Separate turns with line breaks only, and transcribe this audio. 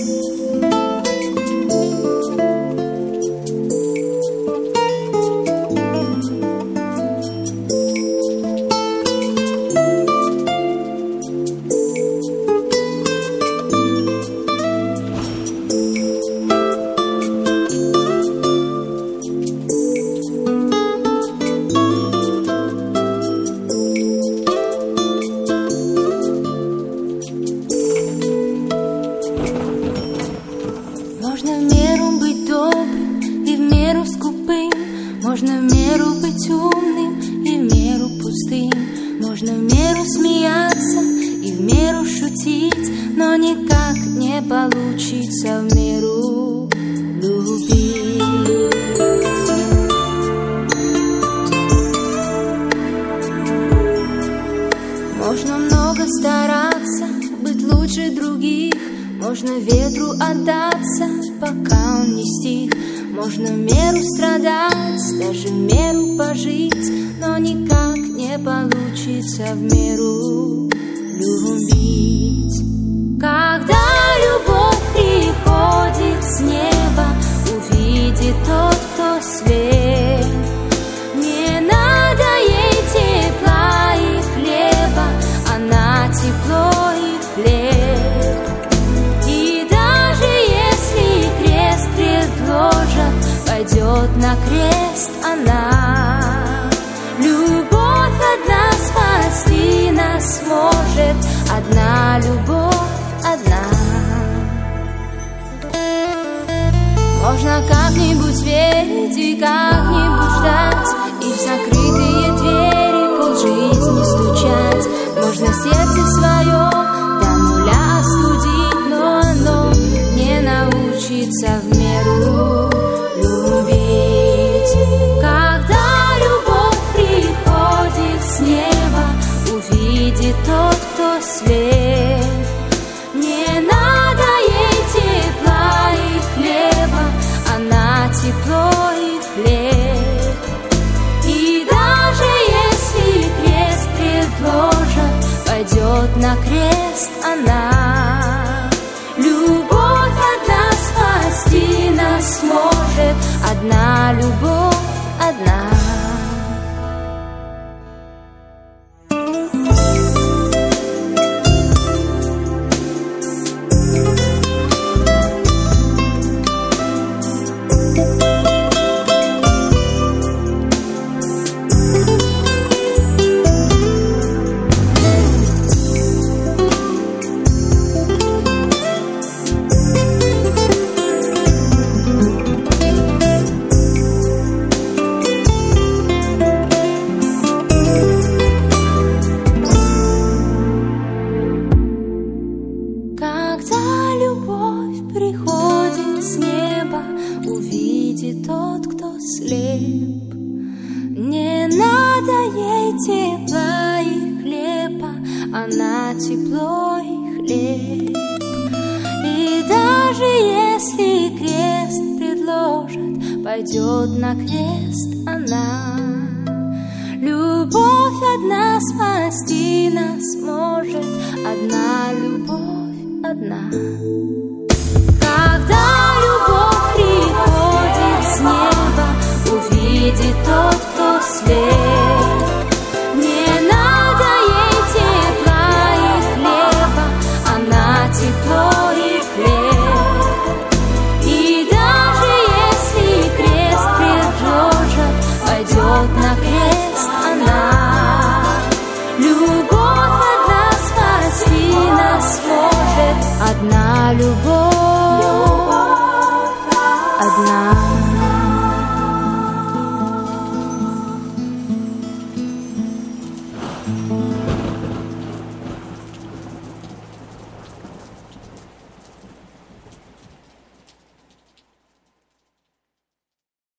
Можно в меру быть умным и в меру пустым. Можно в меру смеяться и в меру шутить, но никак не получится в меру любить. Можно много стараться, быть лучше других. Можно ветру отдаться, пока он не стих. Можно в меру страдать, даже в меру пожить, но никак не получится в меру любить. Когда любовь приходит с неба, увидит тот, кто слеп. Не надо ей тепла и хлеба, она тепло и хлеб. И даже если крест предложат, пойдет на крест она. Любовь одна спасти нас может, одна любовь, одна. Можно как-нибудь верить и как-нибудь ждать, и в закрытые двери полжизни стучать. Можно сердце свое до нуля остудить, но оно не научится в меру любить. Когда любовь приходит с неба, увидит тот, кто слеп. Не надо ей тепла и хлеба, она тепло и хлеб. И даже если крест предложат, пойдет на крест она. Любовь одна спасти нас может, одна любовь, одна. Пойдет на крест она. Любовь одна спасти нас может, одна любовь, одна. Когда любовь приходит с неба, увидит тот, кто слеп. Не надо ей тепла и хлеба, она тепло и хлеб. Пойдет на крест она. Любовь одна спасти нас может, одна любовь, одна.